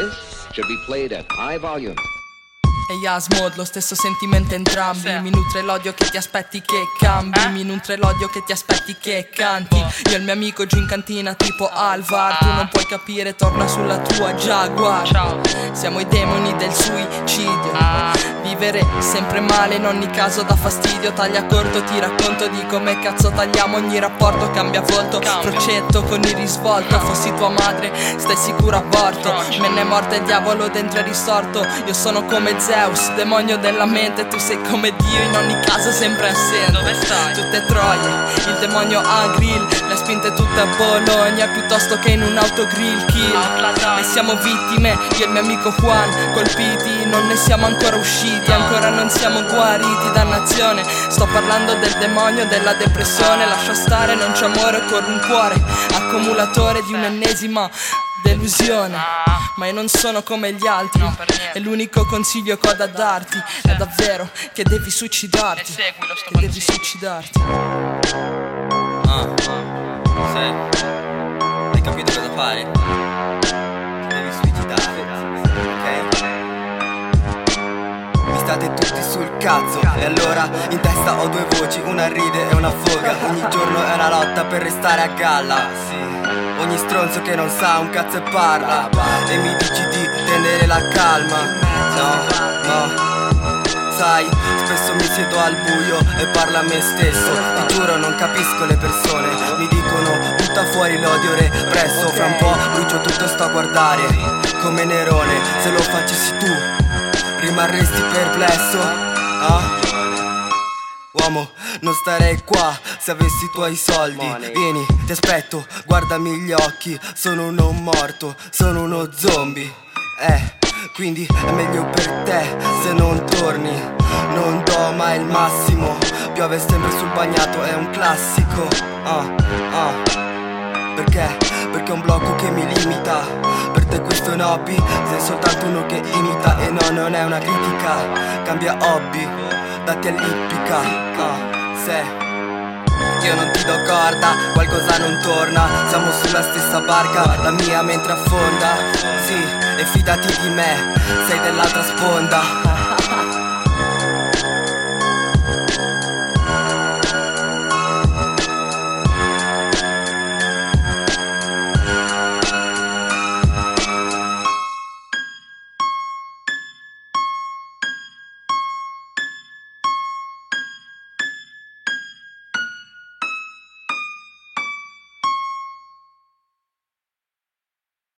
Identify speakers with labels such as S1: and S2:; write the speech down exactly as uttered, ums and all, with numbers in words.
S1: This should be played at high volume.
S2: E Yasmod, lo stesso sentimento entrambi. Mi nutre l'odio che ti aspetti che cambi. Mi nutre l'odio che ti aspetti che canti. Io e il mio amico giù in cantina tipo Alvar. Tu non puoi capire, torna sulla tua Jaguar. Siamo i demoni del suicidio. Vivere sempre male, in ogni caso dà fastidio. Taglia corto, ti racconto di come cazzo tagliamo ogni rapporto. Cambia volto, procetto con il risvolto. Fossi tua madre, stai sicuro aborto. Me ne è morta il diavolo dentro è risorto. Io sono come Zeus, demonio della mente. Tu sei come Dio, in ogni caso sempre assente. Dove stai? Tutte troie, il demonio ha grill. Le ha spinte tutte a Bologna piuttosto che in un autogrill kill. E siamo vittime, io e il mio amico Juan. Colpiti, non ne siamo ancora usciti. Ancora non siamo guariti, dannazione. Sto parlando del demonio, della depressione. Lascia stare, non c'è amore con un cuore accumulatore di un'ennesima delusione. Ma io non sono come gli altri. E l'unico consiglio che ho da darti è davvero che devi suicidarti. Che devi suicidarti.
S3: Ah, sì. Hai capito cosa fare? Devi suicidarti, ok? Mi state tutti sul cazzo. E allora in testa ho due voci, una ride e una foga. Ogni giorno è una lotta per restare a galla, sì. Ogni stronzo che non sa un cazzo e parla. E mi dici di tenere la calma. No, no. Sai, spesso mi siedo al buio e parlo a me stesso. Ti giuro non capisco le persone. Mi dicono butta fuori l'odio represso. Fra un po' brucio tutto e sto a guardare come Nerone. Se lo facessi tu rimarresti perplesso. Ah? Uomo, non starei qua se avessi i tuoi soldi. Vieni, ti aspetto, guardami gli occhi. Sono uno morto, sono uno zombie. Eh, quindi è meglio per te se non torni. Non do mai il massimo. Piove sempre sul bagnato, è un classico. Ah, ah. Perché? Perché è un blocco che mi limita. Per te questo è un hobby, sei soltanto uno che imita. E no, non è una critica, cambia hobby, dati all'ippica. Ah, se io non ti do corda, qualcosa non torna. Siamo sulla stessa barca, la mia mentre affonda. Sì, e fidati di me, sei dell'altra sponda.